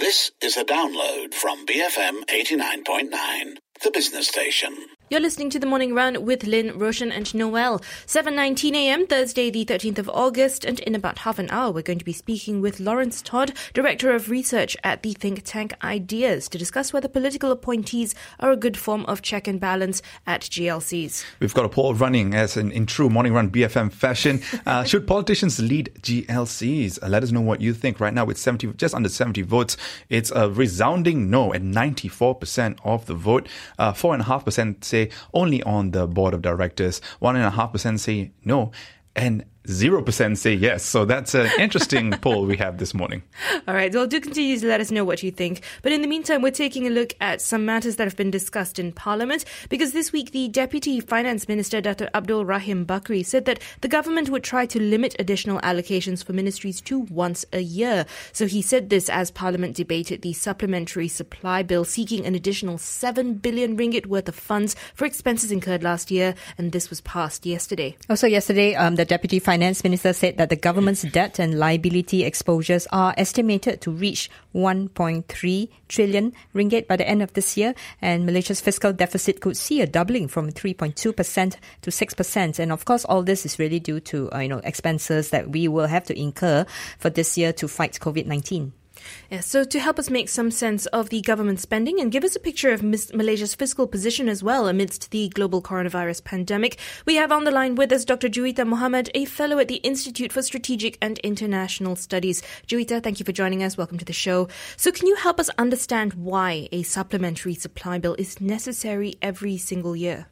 This is a download from BFM 89.9, the business station. You're listening to The Morning Run with Lynn, Roshan and Noel. 7:19 a.m, Thursday the 13th of August, and in about half an hour we're going to be speaking with Lawrence Todd, Director of Research at the think tank Ideas, to discuss whether political appointees are a good form of check and balance at GLCs. We've got a poll running as in true Morning Run BFM fashion. Should politicians lead GLCs? Let us know what you think. Right now with just under 70 votes, it's a resounding no at 94% of the vote. 4.5% say only on the board of directors, 1.5% say no, and 0% say yes. So that's an interesting poll we have this morning. All right, well, do continue to let us know what you think. But in the meantime, we're taking a look at some matters that have been discussed in Parliament, because this week the Deputy Finance Minister, Dr. Abdul Rahim Bakri, said that the government would try to limit additional allocations for ministries to once a year. So he said this as Parliament debated the Supplementary Supply Bill, seeking an additional 7 billion ringgit worth of funds for expenses incurred last year, and this was passed yesterday. Also yesterday, the Deputy Finance Minister said that the government's debt and liability exposures are estimated to reach 1.3 trillion ringgit by the end of this year, and Malaysia's fiscal deficit could see a doubling from 3.2% to 6%. And of course, all this is really due to expenses that we will have to incur for this year to fight COVID-19. Yeah, so to help us make some sense of the government spending and give us a picture of Malaysia's fiscal position as well amidst the global coronavirus pandemic, we have on the line with us Dr. Juwita Mohammed, a fellow at the Institute for Strategic and International Studies. Juwita, thank you for joining us. Welcome to the show. So can you help us understand why a supplementary supply bill is necessary every single year?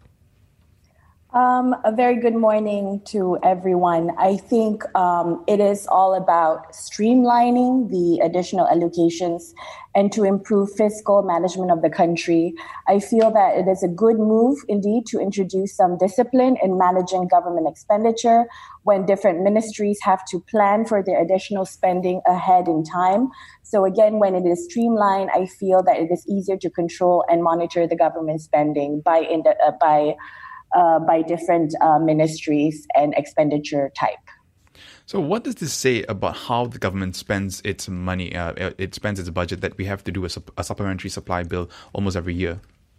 A very good morning to everyone. I think it is all about streamlining the additional allocations and to improve fiscal management of the country. I feel that it is a good move indeed to introduce some discipline in managing government expenditure when different ministries have to plan for their additional spending ahead in time. So again, when it is streamlined, I feel that it is easier to control and monitor the government spending by different ministries and expenditure type. So what does this say about how the government spends its money, it spends its budget, that we have to do a supplementary supply bill almost every year?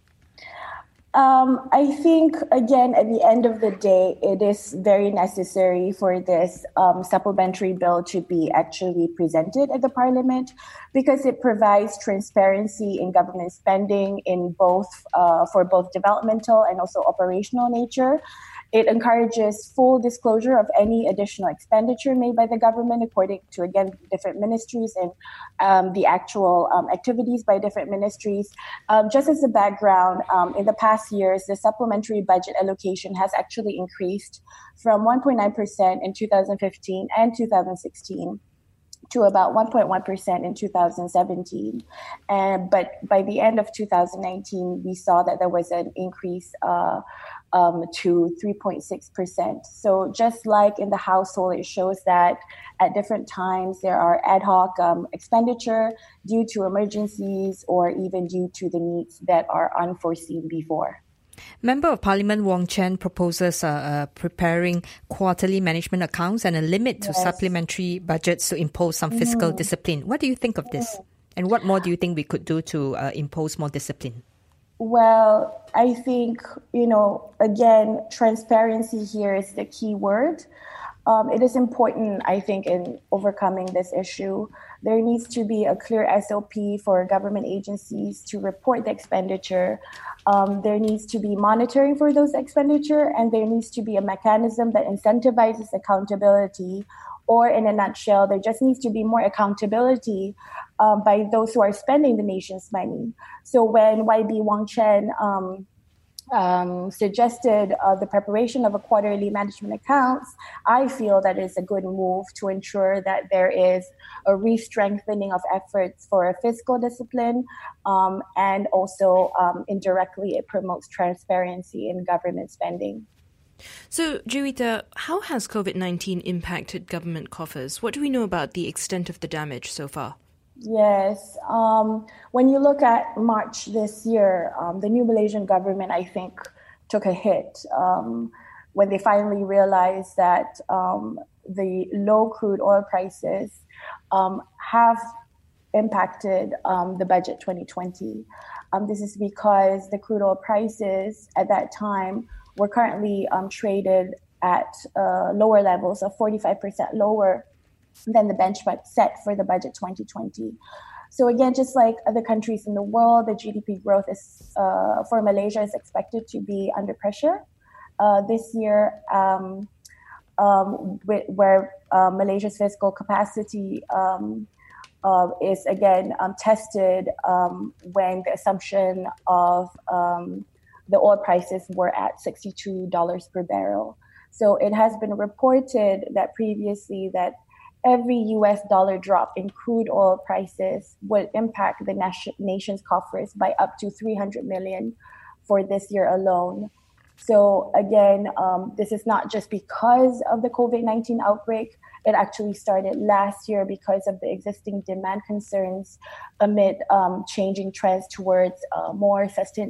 I think, again, at the end of the day, it is very necessary for this supplementary bill to be actually presented at the Parliament, because it provides transparency in government spending for both developmental and also operational nature. It encourages full disclosure of any additional expenditure made by the government according to, again, different ministries and the actual activities by different ministries. Just as a background, in the past years, the supplementary budget allocation has actually increased from 1.9% in 2015 and 2016 to about 1.1% in 2017. But by the end of 2019, we saw that there was an increase to 3.6%. So just like in the household, it shows that at different times there are ad hoc expenditure due to emergencies or even due to the needs that are unforeseen before. Member of Parliament Wong Chen proposes preparing quarterly management accounts and a limit to supplementary budgets to impose some fiscal discipline. What do you think of this? And what more do you think we could do to impose more discipline? Well, I think, again, transparency here is the key word. It is important, I think, in overcoming this issue. There needs to be a clear SOP for government agencies to report the expenditure. There needs to be monitoring for those expenditure, and there needs to be a mechanism that incentivizes accountability. Or in a nutshell, there just needs to be more accountability by those who are spending the nation's money. So when YB Wong Chen suggested the preparation of a quarterly management accounts, I feel that is a good move to ensure that there is a re-strengthening of efforts for a fiscal discipline, and also indirectly it promotes transparency in government spending. So, Juwita, how has COVID-19 impacted government coffers? What do we know about the extent of the damage so far? Yes. When you look at March this year, the new Malaysian government, I think, took a hit when they finally realized that the low crude oil prices have impacted the budget 2020. This is because the crude oil prices at that time were currently traded at lower levels of 45% lower than the benchmark set for the budget 2020. So again, just like other countries in the world, the GDP growth is for Malaysia is expected to be under pressure this year, where Malaysia's fiscal capacity is again tested when the assumption of the oil prices were at $62 per barrel. So it has been reported that previously that every US dollar drop in crude oil prices would impact the nation's coffers by up to 300 million for this year alone. So again, this is not just because of the COVID-19 outbreak. It actually started last year because of the existing demand concerns amid changing trends towards more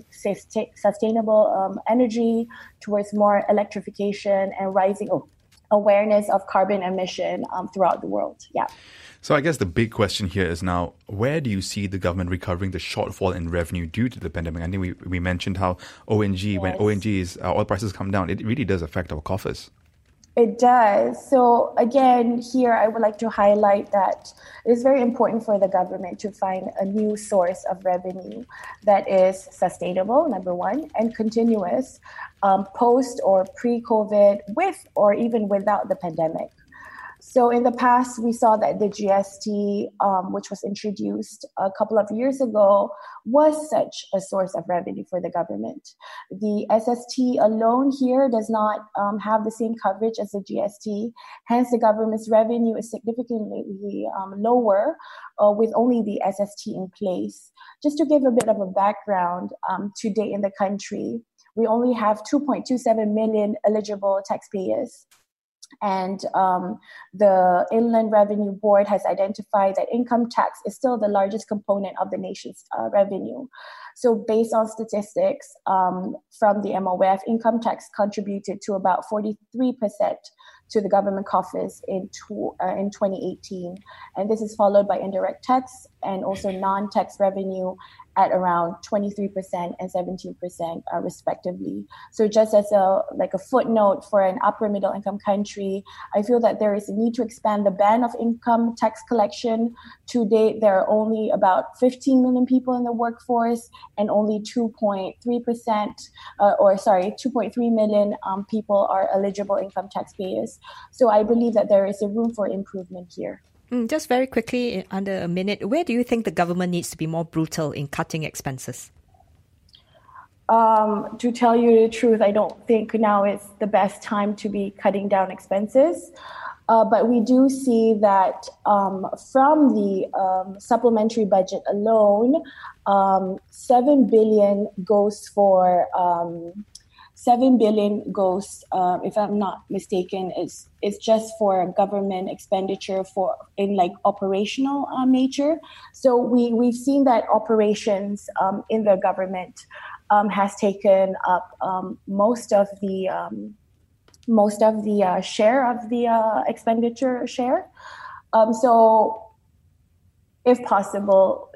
sustainable energy, towards more electrification and rising awareness of carbon emission throughout the world. Yeah. So I guess the big question here is now, where do you see the government recovering the shortfall in revenue due to the pandemic? I think we mentioned how ONG, when ONG's oil prices come down, it really does affect our coffers. It does. So again, here I would like to highlight that it is very important for the government to find a new source of revenue that is sustainable, number one, and continuous, post or pre-COVID, with or even without the pandemic. So in the past, we saw that the GST, which was introduced a couple of years ago, was such a source of revenue for the government. The SST alone here does not have the same coverage as the GST. Hence, the government's revenue is significantly lower with only the SST in place. Just to give a bit of a background, to date in the country, we only have 2.27 million eligible taxpayers. And the Inland Revenue Board has identified that income tax is still the largest component of the nation's revenue. So based on statistics from the MOF, income tax contributed to about 43% to the government coffers in 2018. And this is followed by indirect tax and also non-tax revenue at around 23% and 17% respectively. So just as a footnote for an upper middle income country, I feel that there is a need to expand the ban of income tax collection. To date, there are only about 15 million people in the workforce and only 2.3 million people are eligible income taxpayers. So I believe that there is a room for improvement here. Just very quickly, under a minute, where do you think the government needs to be more brutal in cutting expenses? To tell you the truth, I don't think now is the best time to be cutting down expenses. But we do see that from the supplementary budget alone, 7 billion goes for... 7 billion goes, if I'm not mistaken, is just for government expenditure in operational nature. So we've seen that operations in the government has taken up most of the share of the expenditure share. So if possible,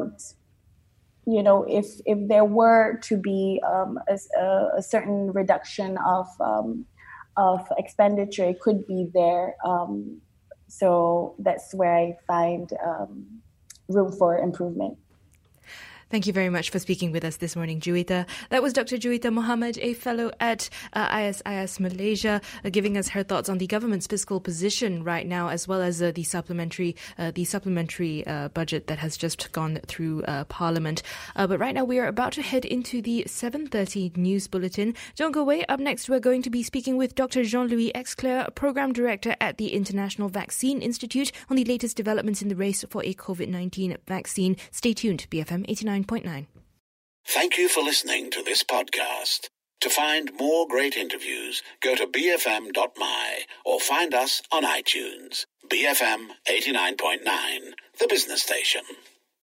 if there were to be a certain reduction of expenditure, it could be there. So that's where I find room for improvement. Thank you very much for speaking with us this morning, Juwita. That was Dr. Juwita Mohammed, a fellow at ISIS Malaysia, giving us her thoughts on the government's fiscal position right now, as well as the supplementary budget that has just gone through Parliament. But right now we are about to head into the 7:30 news bulletin. Don't go away. Up next, we're going to be speaking with Dr. Jean-Louis Exclair, Program Director at the International Vaccine Institute, on the latest developments in the race for a COVID-19 vaccine. Stay tuned, BFM 89.9. Thank you for listening to this podcast. To find more great interviews, go to bfm.my or find us on iTunes. BFM 89.9, the business station.